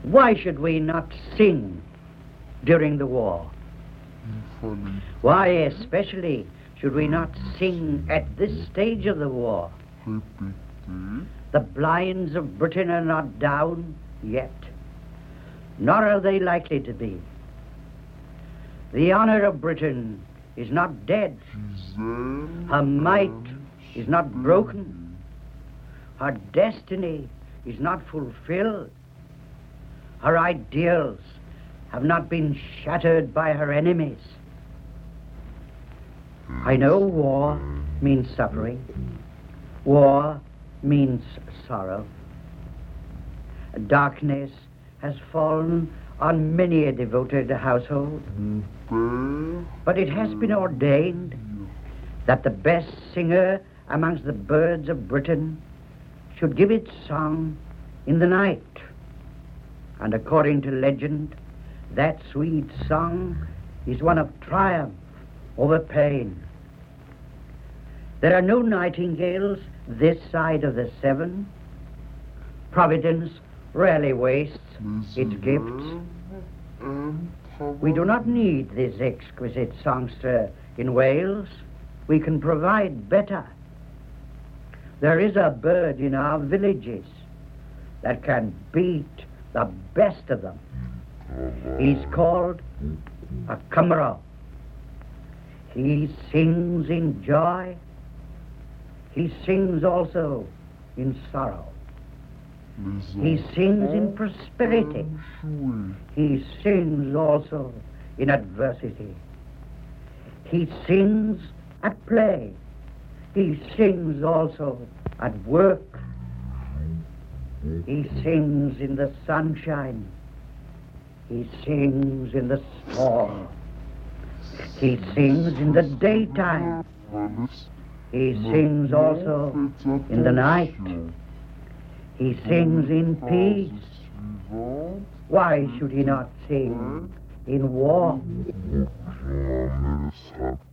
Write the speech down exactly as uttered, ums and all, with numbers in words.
Why should we not sing during the war? Why especially should we not sing at this stage of the war? The blinds of Britain are not down yet, nor are they likely to be. The honor of Britain is not dead. Her might is not broken. Her destiny is not fulfilled. Her ideals have not been shattered by her enemies. I know war means suffering. War means sorrow. Darkness has fallen on many a devoted household. But it has been ordained that the best singer amongst the birds of Britain should give its song in the night. And according to legend, that sweet song is one of triumph over pain. There are no nightingales this side of the Severn. Providence rarely wastes its gifts. We do not need this exquisite songster in Wales. We can provide better. There is a bird in our villages that can beat the best of them. He's called a cymro. He sings in joy. He sings also in sorrow. He sings in prosperity. He sings also in adversity. He sings at play. He sings also at work. He sings in the sunshine. He sings in the storm. He sings in the daytime. He sings also in the night. He sings in peace. Why should he not sing in war?